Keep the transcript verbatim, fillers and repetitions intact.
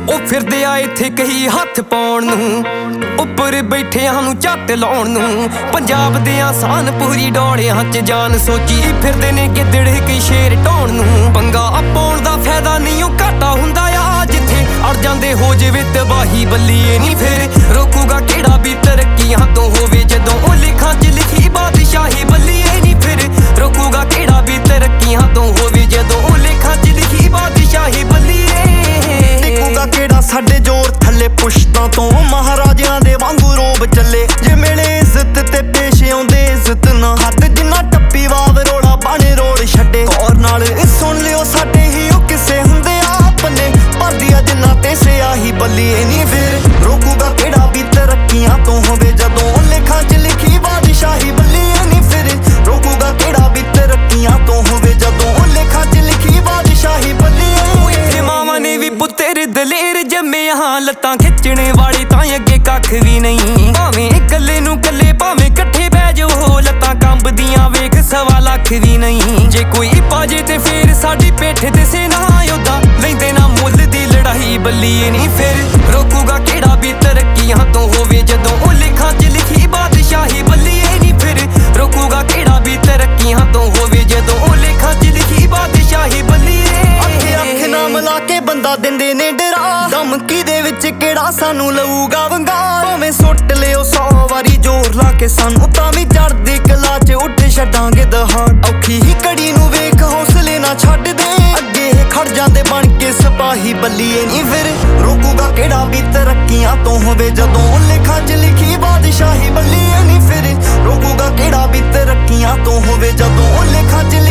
ਉਹ ਫਿਰਦੇ ਆ ਇੱਥੇ ਕਹੀ ਹੱਥ ਪਾਉਣ ਨੂੰ, ਉੱਪਰ ਬੈਠਿਆਂ ਨੂੰ ਝੱਟ ਲਾਉਣ ਨੂੰ। ਪੰਜਾਬ ਦੇ ਆਸਾਨ ਪੂਰੀ ਡੋਲਿਆਂ 'ਚ ਜਾਨ ਸੋਚੀ ਫਿਰਦੇ ਨੇ ਗਿੱਦੜ ਕਈ ਸ਼ੇਰ ਢਾਉਣ ਨੂੰ। ਪੰਗਾ ਪਾਉਣ ਦਾ ਫਾਇਦਾ ਨਹੀਂ ਉਹ ਘਾਟਾ ਹੁੰਦਾ ਆ, ਜਿੱਥੇ ਅੜ ਜਾਂਦੇ ਹੋ ਜਾਵੇ ਤਬਾਹੀ ਬੱਲੀਏ ਨਹੀਂ ਫਿਰ ਰੋਕੂਗਾ ਕਿਹੜਾ ਵੀ ਤਰੱਕੀਆਂ ਤੋਂ ਹੋਵੇ ਜਦੋਂ ਉਹ ਲਿਖਾਂ 'ਚ ਲਿਖੀ ਬਾਦਸ਼ਾਹੀ ਬੱਲੀਏ ਨਹੀਂ ਫਿਰ ਰੋਕੂਗਾ ਕਿਹੜਾ ਵੀ ਤਰੱਕੀਆਂ ਤੋਂ ਹੋਵੇ ਜਦੋਂ ਉਹ ਲਿਖਾਂ 'ਚ ਲਿਖੀ ਬਾਦਸ਼ਾਹੀ ਬੱਲੀਏ। ਟਿਕੂਗਾ ਕਿਹੜਾ ਸਾਡੇ ਜ਼ੋਰ ਥੱਲੇ ਪੁਸ਼ਤਾਂ ਤੋਂ ਮਹਾਰਾਜਿਆਂ ਦੇ ਵਾਂਗੂ ਰੋਬ ਚੱਲੇ। ਜੇ ਮਿਲੇ ਇੱਜ਼ਤ ਤੇ ਪੇਸ਼ ਆਉਂਦੇ ਇੱਜ਼ਤ ਨਾ ਹੱਥ ਜਿੰਨਾ ਟੱਪੀ ਵਾਵ ਰੋੜਾ ਬਾਣੇ ਰੋੜ ਛੱਡੇ। ਗੌਰ ਨਾਲ ਇਹ ਸੁਣ ਲਿਓ ਸਾਡੇ ਹੀ ਉਹ ਕਿਸੇ ਹੁੰਦੇ ਆ ਆਪਣੇ ਭਰਦੀ ਆ ਜਿੰਨਾ ਤੇ ਸਿਆਹੀ ਬੱਲੀਏ ਨਹੀਂ ਫਿਰ ਰੋਕੂਗਾ ਕਿਹੜਾ ਵੀ ਤਰੱਕੀਆਂ ਤੋਂ ਹੋਵੇ ਜਦੋਂ ਉਹ ਲਿਖਾਂ 'ਚ ਲਿਖੀ ਬਾਦਸ਼ਾਹੀ ਬੱਲੀਏ ਨਹੀਂ ਫਿਰ ਰੋਕੂਗਾ ਕਿਹੜਾ ਵੀ ਤਰੱਕੀਆਂ ਤੋਂ ਹੋਵੇ ਜਦੋਂ ਉਹ ਲਿਖਾਂ 'ਚ ਲਿਖੀ ਬਾਦਸ਼ਾਹੀ ਬੱਲੀਏ। ਮਾਵਾਂ ਨੇ ਵੀ ਪੁੱਤਰ ਦਲੇਰ ਜੰਮੇ ਹਾਂ, ਲੱਤਾਂ ਖਿੱਚਣੇ ਵਾਲੇ ਤਾਂ ਅੱਗੇ ਕੱਖ ਵੀ ਨਹੀਂ। ਭਾਵੇਂ ਇਕੱਲੇ ਨੂੰ ਕੱਲੇ ਭਾਵੇਂ ਇਕੱਠੇ ਬਹਿ ਜਾਓ ਲੱਤਾਂ ਕੰਬਦੀਆਂ ਵੇਖ ਸਵਾ ਲੱਖ ਵੀ ਨਹੀਂ। ਜੇ ਕੋਈ ਪਾਜੇ ਤੇ ਫੇਰ ਸਾਡੀ ਪਿੱਠ ਤੇ ਸੇਨਾ ਯੋਧਾ ਲੈਂਦੇ ਨਾ ਮੁੱਲ ਦੀ ਲੜਾਈ ਬੱਲੀਏ ਨਹੀਂ ਫਿਰ ਰੋਕੂਗਾ ਕਿਹੜਾ ਵੀ ਤਰੱਕੀਆਂ ਤੋਂ ਹੋਵੇ ਜਦੋਂ ਉਹ ਲਿਖਾਂ 'ਚ ਲਿਖੀ ਬਾਦਸ਼ਾਹੀ ਬੱਲੀਏ ਨਹੀਂ ਫਿਰ ਰੋਕੂਗਾ ਕਿਹੜਾ ਵੀ ਤਰੱਕੀਆਂ ਤੋਂ ਹੋਵੇ ਜਦੋਂ ਉਹ ਲਿਖਾਂ 'ਚ ਲਿਖੀ ਬਾਦਸ਼ਾਹੀ ਬੱਲੀਏ। ਅੱਖ ਅੱਖ ਨਾ ਮਿਲਾ ਕੇ ਬੰਦਾ ਦਿੰਦੇ ਨੇ ਡਰਾ, ਧਮਕੀ ਦੇ ਵਿੱਚ ਕਿਹੜਾ ਸਾਨੂੰ ਲਊਗਾ ਵੰਗਾ। ਭਾਵੇਂ ਸੁੱਟ ਲਿਓ ਸੌ ਵਾਰੀ ਜ਼ੋਰ ਲਾ ਕੇ ਸਾਨੂੰ ਤਾਂ ਵੀ ਚੜ੍ਹਦੀ ਕਲਾ 'ਚ ਉੱਠ ਛੱਡਾਂਗੇ ਦਹਾੜ। ਔਖੀ ਹੀ ਘੜੀ ਨੂੰ ਵੇਖ ਹੌਸਲੇ ਨਾ ਛੱਡ ਦੇ ਅੱਗੇ ਖੜ ਜਾਂਦੇ ਬਣ ਕੇ ਸਿਪਾਹੀ ਬੱਲੀਏ ਨਹੀਂ ਫਿਰ ਰੋਕੂਗਾ ਕਿਹੜਾ ਵੀ ਤਰੱਕੀਆਂ ਤੋਂ ਹੋਵੇ ਜਦੋਂ ਉਹ ਲਿਖਾਂ 'ਚ ਲਿਖੀ ਬਾਦਸ਼ਾਹੀ ਬੱਲੀਏ ਨਹੀਂ ਫਿਰ ਰੋਕੂਗਾ ਕਿਹੜਾ ਵੀ ਤਰੱਕੀਆਂ ਤੋਂ ਹੋਵੇ ਜਦੋਂ ਉਹ ਲਿਖਾਂ 'ਚ